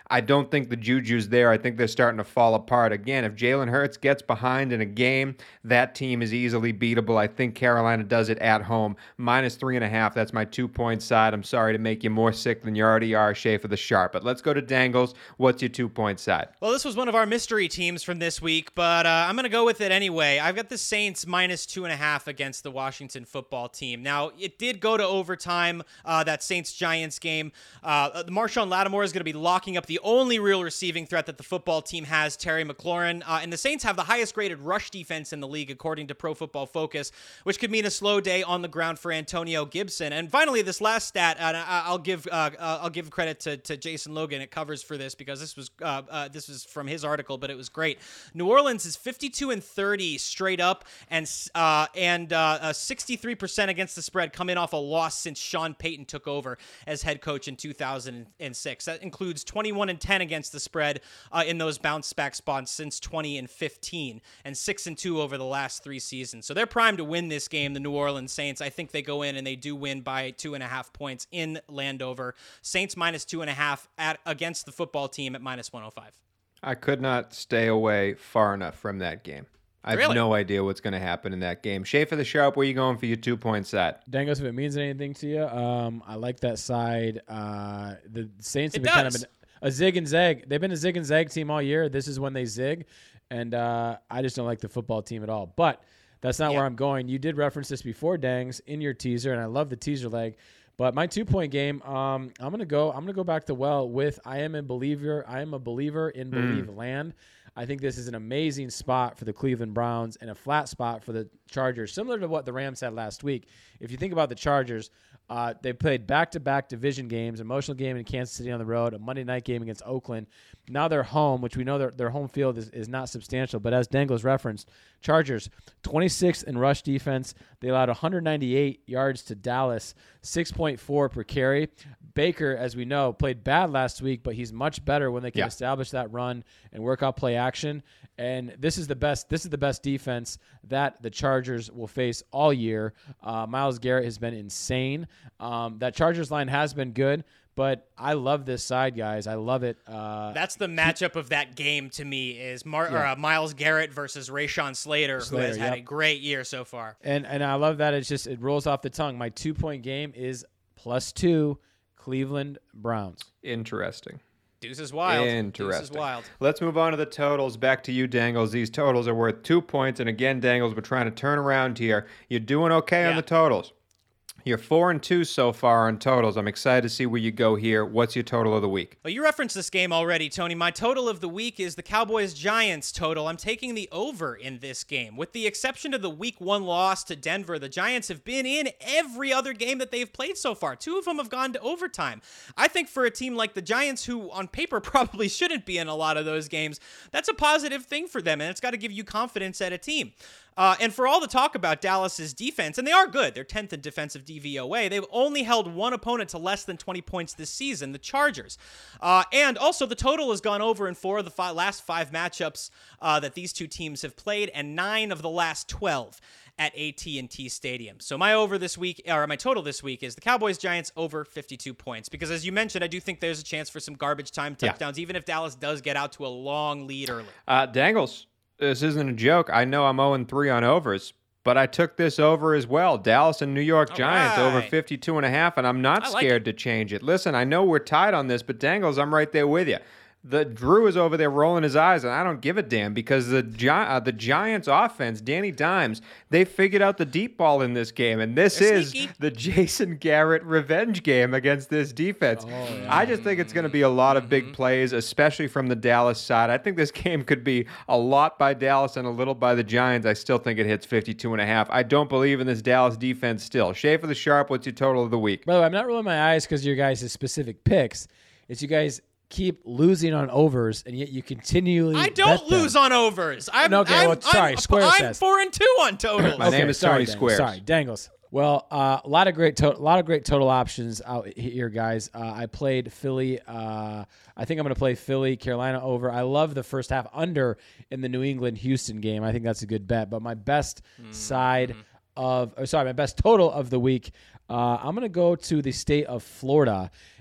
I don't think the juju's there. I think they're starting to fall apart. Again, if Jalen Hurts gets behind in a game, that team is easily beatable. I think Carolina does it at home. Minus three and a half. That's my two-point side. I'm sorry to make you more sick than you already are, Schaefer the Sharp. But let's go to Dangles. What's your two-point side? Well, this was one of our mystery teams from this week, but uh, I'm going to go with it anyway. I've got the Saints minus two and a half against the Washington football team. Now, it did go to overtime, uh, that Saints-Giants game. Uh, Marshawn Lattimore is going to be locking up the only real receiving threat that the football team has, Terry McLaurin. Uh, and the Saints have the highest-graded rush defense in the league, according to Pro Football Focus, which could mean a slow day on the ground for Antonio Gibson. And finally, this last stat, and I'll give uh, I'll give credit to, to Jason Logan. It covers for this because this was uh, uh, this was from his article, but it was great. New Orleans is fifty-two and thirty straight up, and uh, and uh, uh, sixty-three percent against the spread, coming off a loss since Sean Payton took over as head coach in two thousand six. That includes twenty-one and ten against the spread uh, in those bounce back spots since twenty and fifteen, and six and two over the last three seasons. So they're primed to win this game, the New Orleans Saints. I think they go in and they do win by two and a half points in Landover. Saints minus two and a half at against the football team at minus one oh five. I could not stay away far enough from that game. I have Really? no idea what's going to happen in that game. Schaefer the Sharp, where are you going for your two-point side? Dangos, if it means anything to you, um, I like that side. Uh, the Saints have It been kind of does. an, a zig and zag. They've been a zig and zag team all year. This is when they zig, and uh, I just don't like the football team at all. But that's not Yeah. where I'm going. You did reference this before, Dangs, in your teaser, and I love the teaser leg. But my two-point game, um, I'm gonna go. I'm gonna go back to well with. I am a believer. I am a believer in Believe Land. I think this is an amazing spot for the Cleveland Browns and a flat spot for the Chargers, similar to what the Rams had last week. If you think about the Chargers, uh, they played back-to-back division games, emotional game in Kansas City on the road, a Monday night game against Oakland. Now they're home, which we know their, their home field is, is not substantial. But as Dangles referenced, Chargers, twenty-sixth in rush defense. They allowed one hundred ninety-eight yards to Dallas, six point four per carry. Baker, as we know, played bad last week, but he's much better when they can Yeah. establish that run and work out play action. And this is the best. This is the best defense that the Chargers will face all year. Uh, Myles Garrett has been insane. Um, that Chargers line has been good, but I love this side, guys. I love it. Uh, That's the matchup of that game to me is Mar- Yeah. or, uh, Myles Garrett versus Rashawn Slater, Slater, who has had yep. a great year so far. and and I love that. It's just it rolls off the tongue. My two point game is plus two, Cleveland Browns. Interesting. Deuce is wild. Deuce is Interesting. wild. Let's move on to the totals. Back to you, Dangles. These totals are worth two points. And again, Dangles, we're trying to turn around here. You're doing okay on Yeah. the totals. You're four and two so far on totals. I'm excited to see where you go here. What's your total of the week? Well, you referenced this game already, Tony. My total of the week is the Cowboys-Giants total. I'm taking the over in this game. With the exception of the week one loss to Denver, the Giants have been in every other game that they've played so far. Two of them have gone to overtime. I think for a team like the Giants, who on paper probably shouldn't be in a lot of those games, that's a positive thing for them, and it's got to give you confidence at a team. Uh, and for all the talk about Dallas's defense, and they are good, they're tenth in defensive D V O A, they've only held one opponent to less than twenty points this season, the Chargers. Uh, and also, the total has gone over in four of the five, last five matchups uh, that these two teams have played, and nine of the last twelve at A T and T Stadium. So my over this week, or my total this week, is the Cowboys-Giants over fifty-two points. Because as you mentioned, I do think there's a chance for some garbage time touchdowns, yeah. even if Dallas does get out to a long lead early. Uh, Dangles. This isn't a joke. I know I'm oh and three on overs, but I took this over as well. Dallas and New York All Giants right. over fifty-two and a half, and I'm not I like scared to change it. Listen, I know we're tied on this, but Dangles, I'm right there with you. The Drew is over there rolling his eyes, and I don't give a damn because the Gi- uh, the Giants' offense, Danny Dimes, they figured out the deep ball in this game, and this They're is sneaky. the Jason Garrett revenge game against this defense. I just think it's going to be a lot of big plays, especially from the Dallas side. I think this game could be a lot by Dallas and a little by the Giants. I still think it hits fifty-two and a half. I don't believe in this Dallas defense still. Schaefer the Sharp, what's your total of the week? By the way, I'm not rolling my eyes because of your guys' specific picks. It's you guys keep losing on overs, and yet you continually I don't bet them. lose on overs. I'm, No, okay, I'm, well, sorry, I'm, Square I'm says. four and two on totals. My name is sorry, Tony Dangles. Squares. Sorry, Dangles. Well, uh, a lot of great, to- a lot of great total options out here, guys. Uh, I played Philly. Uh, I think I'm going to play Philly, Carolina over. I love the first half under in the New England Houston game. I think that's a good bet. But my best Mm-hmm. side of, or sorry, my best total of the week. Uh, I'm going to go to the state of Florida.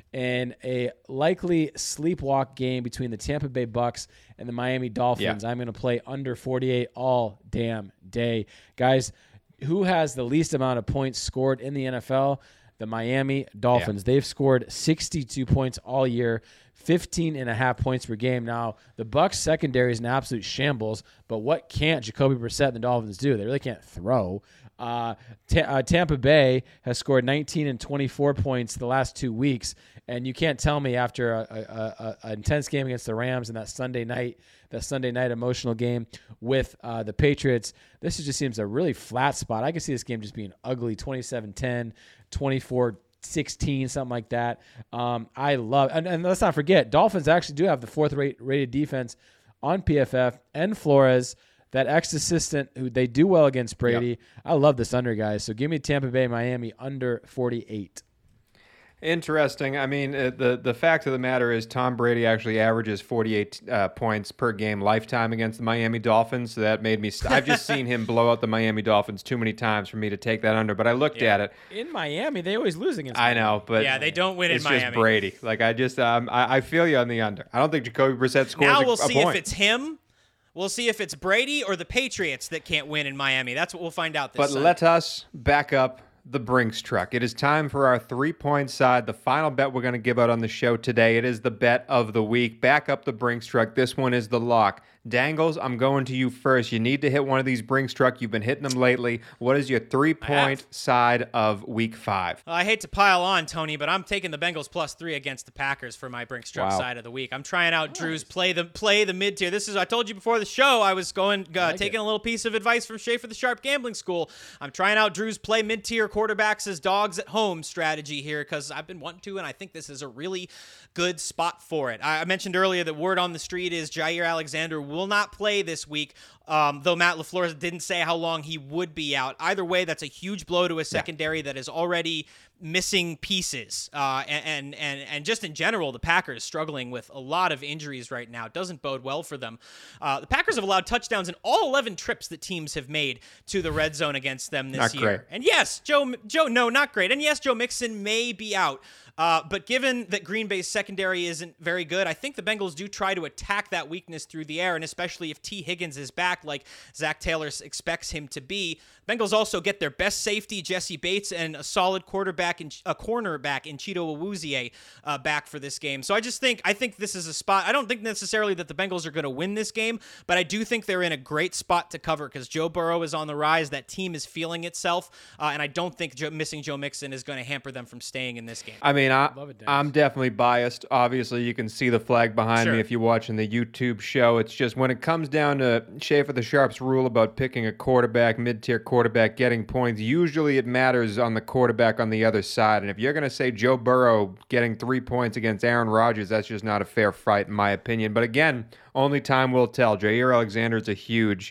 in a likely sleepwalk game between the Tampa Bay Bucks and the Miami Dolphins. Yeah. I'm going to play under forty-eight all damn day. Guys, who has the least amount of points scored in the N F L? The Miami Dolphins. Yeah. They've scored sixty-two points all year, fifteen and a half points per game. Now, the Bucs secondary is an absolute shambles, but what can't Jacoby Brissett and the Dolphins do? They really can't throw. Uh, T- uh, Tampa Bay has scored nineteen and twenty-four points the last two weeks, and you can't tell me after a, a, a, a intense game against the Rams and that Sunday night, that Sunday night emotional game with uh, the Patriots, this just seems a really flat spot. I can see this game just being ugly, twenty-seven ten, twenty-four sixteen, something like that. Um, I love, and, and let's not forget, Dolphins actually do have the fourth rate, rated defense on P F F, and Flores, that ex-assistant who they do well against Brady. Yep. I love this under, guys. So give me Tampa Bay, Miami under forty-eight. Interesting. I mean, uh, the the fact of the matter is Tom Brady actually averages forty-eight uh, points per game lifetime against the Miami Dolphins. So that made me st- I've just seen him blow out the Miami Dolphins too many times for me to take that under. But I looked yeah. at it. In Miami, they always lose against I know, but yeah, they don't win in it's Miami. It's just Brady. Like, I just, um, I, I feel you on the under. I don't think Jacoby Brissett scores now a, we'll a see point. if it's him. We'll see if it's Brady or the Patriots that can't win in Miami. That's what we'll find out this But Sunday. let us back up the Brinks truck. It is time for our three-point side, the final bet we're going to give out on the show today. It is the bet of the week. Back up the Brinks truck. This one is the lock. Dangles, I'm going to you first. You need to hit one of these Brinks truck. You've been hitting them lately. What is your three-point side of week five? Well, I hate to pile on, Tony, but I'm taking the Bengals plus three against the Packers for my Brinks truck Wow. side of the week. I'm trying out nice. Drew's play the play the mid tier. This is I told you before the show. I was going uh, like taking it. a little piece of advice from Schaefer the Sharp Gambling School. I'm trying out Drew's play mid tier quarterbacks as dogs at home strategy here because I've been wanting to, and I think this is a really good spot for it. I mentioned earlier that word on the street is Jair Alexander will not play this week, um, though Matt LaFleur didn't say how long he would be out. Either way, that's a huge blow to a secondary yeah. that is already missing pieces. Uh, and, and, and just in general, the Packers struggling with a lot of injuries right now. It doesn't bode well for them. Uh, the Packers have allowed touchdowns in all eleven trips that teams have made to the red zone against them this not year. Great. And yes, Joe, Joe, no, not great. And yes, Joe Mixon may be out. Uh, but given that Green Bay's secondary isn't very good, I think the Bengals do try to attack that weakness through the air, and especially if T. Higgins is back like Zach Taylor expects him to be. Bengals also get their best safety, Jesse Bates, and a solid quarterback and a cornerback in Cheeto Awuzie uh, back for this game. So I just think I think this is a spot. I don't think necessarily that the Bengals are going to win this game, but I do think they're in a great spot to cover because Joe Burrow is on the rise. That team is feeling itself, uh, and I don't think Joe, missing Joe Mixon is going to hamper them from staying in this game. I mean, I, I'm definitely biased. Obviously, you can see the flag behind sure. me if you're watching the YouTube show. It's just when it comes down to Schaefer the Sharp's rule about picking a quarterback, mid-tier quarterback, getting points, usually it matters on the quarterback on the other side. And if you're going to say Joe Burrow getting three points against Aaron Rodgers, that's just not a fair fight in my opinion. But again, only time will tell. Jair Alexander is a huge...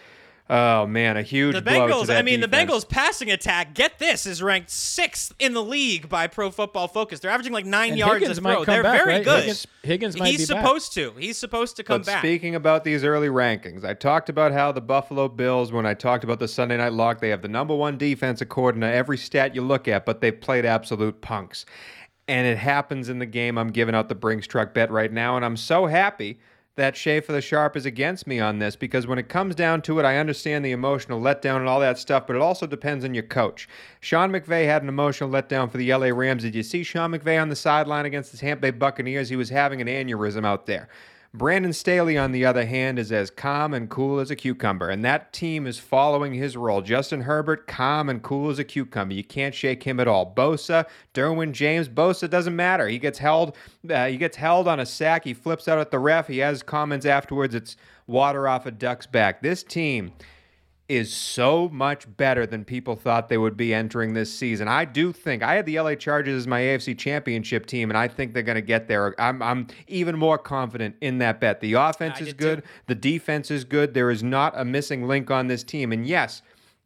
Oh, man, a huge the blow Bengals, to that I mean, defense. the Bengals passing attack, get this, is ranked sixth in the league by Pro Football Focus. They're averaging like nine and yards Higgins a might throw. come They're back, very right? good. Higgins, Higgins might He's be supposed back. to. He's supposed to come but back. Speaking about these early rankings, I talked about how the Buffalo Bills, when I talked about the Sunday Night Lock, they have the number one defense according to every stat you look at, but they've played absolute punks. And it happens in the game. I'm giving out the Brinks truck bet right now, and I'm so happy that Schaefer the Sharp is against me on this because when it comes down to it, I understand the emotional letdown and all that stuff, but it also depends on your coach. Sean McVay had an emotional letdown for the L A Rams. Did you see Sean McVay on the sideline against the Tampa Bay Buccaneers? He was having an aneurysm out there. Brandon Staley, on the other hand, is as calm and cool as a cucumber, and that team is following his role. Justin Herbert, calm and cool as a cucumber. You can't shake him at all. Bosa, Derwin James, Bosa doesn't matter. He gets held. Uh, he gets held on a sack. He flips out at the ref. He has comments afterwards. It's water off a duck's back. This team is so much better than people thought they would be entering this season. I do think I had the L A Chargers as my A F C Championship team, and I think they're going to get there. I'm I'm even more confident in that bet. The offense I is did good. too. The defense is good. There is not a missing link on this team. And yes,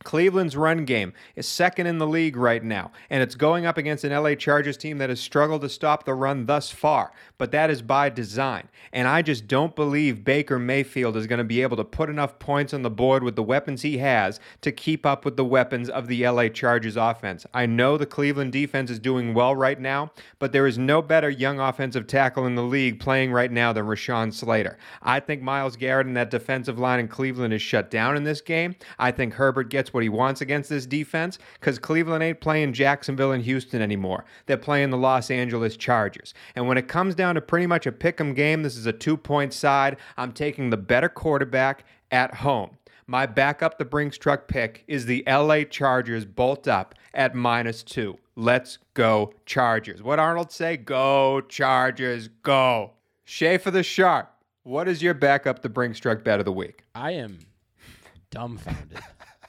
Cleveland's run game is second in the league right now, and it's going up against an L A Chargers team that has struggled to stop the run thus far, but that is by design. And I just don't believe Baker Mayfield is going to be able to put enough points on the board with the weapons he has to keep up with the weapons of the L A Chargers offense. I know the Cleveland defense is doing well right now, but there is no better young offensive tackle in the league playing right now than Rashawn Slater. I think Myles Garrett and that defensive line in Cleveland is shut down in this game. I think Herbert gets what he wants against this defense because Cleveland ain't playing Jacksonville and Houston anymore. They're playing the Los Angeles Chargers. And when it comes down to pretty much a pick'em game, this is a two-point side. I'm taking the better quarterback at home. My back up the Brinks truck pick is the L A Chargers bolt up at minus two. Let's go Chargers. What Arnold say? Go Chargers, go. Shay for the Sharp. What is your back up the Brinks truck bet of the week? I am dumbfounded.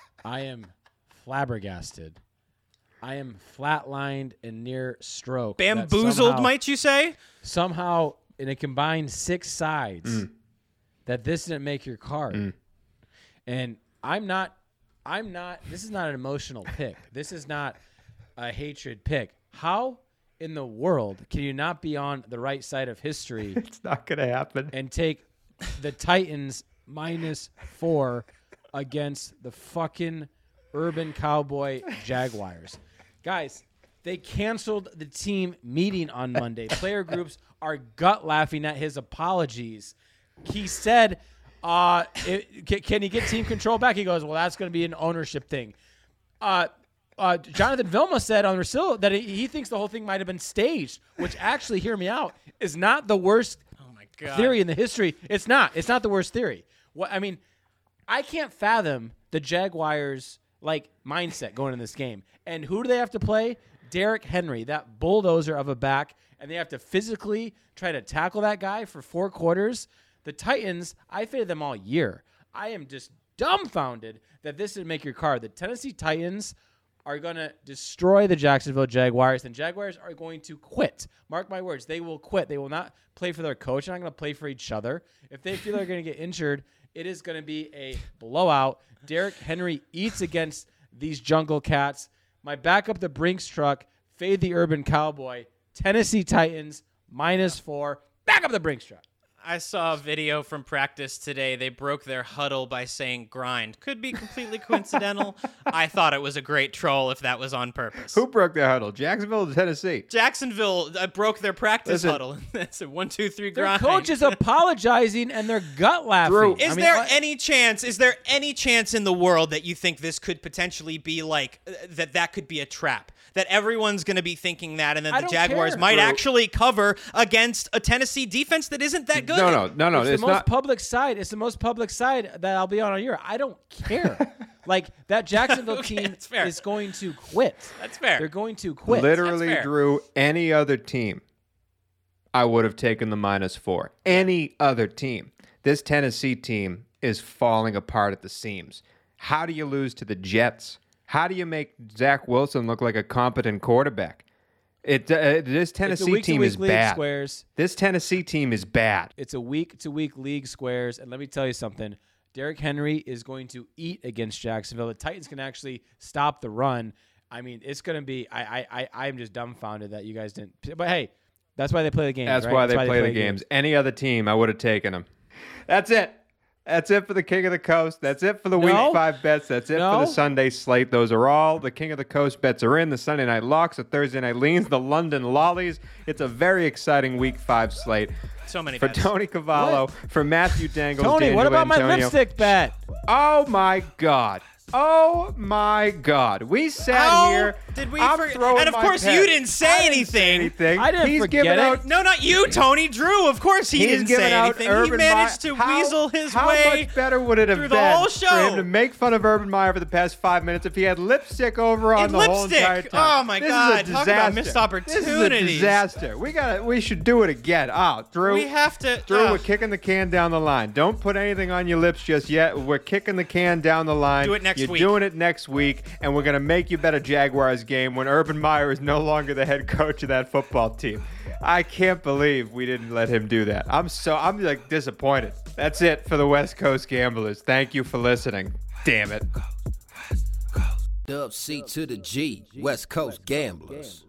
I am flabbergasted. I am flatlined and near stroke. Bamboozled, somehow, might you say? Somehow, in a combined six sides, mm. that this didn't make your card. Mm. And I'm not, I'm not, this is not an emotional pick. This is not a hatred pick. How in the world can you not be on the right side of history? It's not going to happen. And take the Titans minus four against the fucking Urban Cowboy Jaguars. Guys, they canceled the team meeting on Monday. Player groups are gut laughing at his apologies. He said, uh, it, can, can he get team control back? He goes, well, that's going to be an ownership thing. Uh, Uh, Jonathan Vilma said on Rosillo that he, he thinks the whole thing might have been staged, which actually, hear me out, is not the worst oh my God. theory in the history. It's not. It's not the worst theory. What I mean, I can't fathom the Jaguars' like mindset going in this game. And who do they have to play? Derrick Henry, that bulldozer of a back, and they have to physically try to tackle that guy for four quarters. The Titans, I faded them all year. I am just dumbfounded that this didn't make your card. The Tennessee Titans are going to destroy the Jacksonville Jaguars, and Jaguars are going to quit. Mark my words, they will quit. They will not play for their coach. They're not going to play for each other. If they feel they're going to get injured, it is going to be a blowout. Derrick Henry eats against these Jungle Cats. My backup, the Brinks truck, fade the Urban Cowboy, Tennessee Titans, minus four. Back up the Brinks truck. I saw a video from practice today. They broke their huddle by saying grind. Could be completely coincidental. I thought it was a great troll if that was on purpose. Who broke their huddle? Jacksonville or Tennessee? Jacksonville uh, broke their practice Listen, huddle. That's a one, two, three their grind. Their coach is apologizing and they're gut laughing. Drew, is I mean, there I, any chance, is there any chance in the world that you think this could potentially be like, uh, that that could be a trap? That everyone's going to be thinking that, and then I the don't Jaguars care. might Drew. actually cover against a Tennessee defense that isn't that good. No, no, no, no. It's, It's the most not. public side. It's the most public side that I'll be on all year. I don't care. Like, that Jacksonville Okay, team that's fair. is going to quit. That's fair. They're going to quit. Literally, That's fair. Drew, any other team, I would have taken the minus four. Any other team. This Tennessee team is falling apart at the seams. How do you lose to the Jets? How do you make Zach Wilson look like a competent quarterback? It uh, this Tennessee team is league bad. Squares. This Tennessee team is bad. It's a week-to-week league squares, and let me tell you something. Derrick Henry is going to eat against Jacksonville. The Titans can actually stop the run. I mean, it's going to be. I I I I'm just dumbfounded that you guys didn't. But hey, that's why they play the games. That's right? why that's they why play they the games. Any other team, I would have taken them. That's it. That's it for the King of the Coast. That's it for the No. Week five bets. That's it No. for the Sunday slate. Those are all. The King of the Coast bets are in. The Sunday night locks, the Thursday night leans, the London lollies. It's a very exciting Week five slate. So many For bets. Tony Cavallo, for Matthew Dangles, Tony, what D'Angelo about my Antonio. lipstick bet? Oh, my God. Oh, my God. We sat How here. did we I'm forget? throwing And of my course, pen. you didn't say I didn't anything. say anything. I didn't He's forget giving it. out No, not you, Tony. Drew. Of course, he He's didn't giving say out anything. Urban He managed Meyer. to How- weasel his how way much better would it have through been the whole for show. him to make fun of Urban Meyer for the past five minutes if he had lipstick over on In the whole lipstick. entire time? Oh, my This God. Is a Talk about missed disaster. This is a opportunities. disaster. We got. We should do it again. Oh, Drew. We have to. Drew, uh, we're kicking the can down the line. Don't put anything on your lips just yet. We're kicking the can down the line. Do it next You're week. doing it next week, and we're going to make you bet a Jaguars game when Urban Meyer is no longer the head coach of that football team. I can't believe we didn't let him do that. I'm so I'm like disappointed. That's it for the West Coast Gamblers. Thank you for listening. Damn it. Dub C to the G, West Coast Gamblers.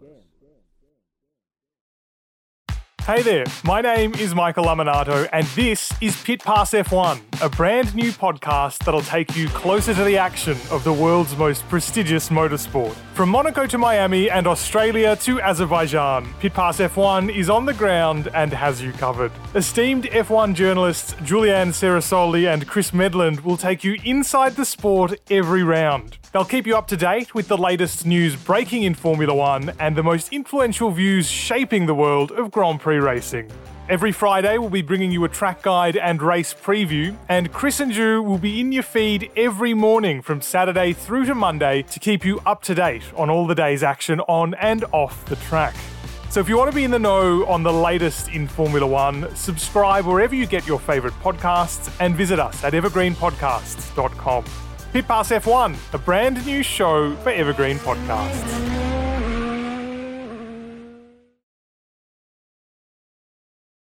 Hey there, my name is Michael Laminato, and this is Pit Pass F one, a brand new podcast that'll take you closer to the action of the world's most prestigious motorsport. From Monaco to Miami and Australia to Azerbaijan, Pit Pass F one is on the ground and has you covered. Esteemed F one journalists Julianne Cerasoli and Chris Medland will take you inside the sport every round. They'll keep you up to date with the latest news breaking in Formula One and the most influential views shaping the world of Grand Prix racing. Every Friday, we'll be bringing you a track guide and race preview, and Chris and Ju will be in your feed every morning from Saturday through to Monday to keep you up to date on all the day's action on and off the track. So if you want to be in the know on the latest in Formula One, subscribe wherever you get your favourite podcasts and visit us at evergreen podcasts dot com. Pit Pass F one, a brand new show for Evergreen Podcasts.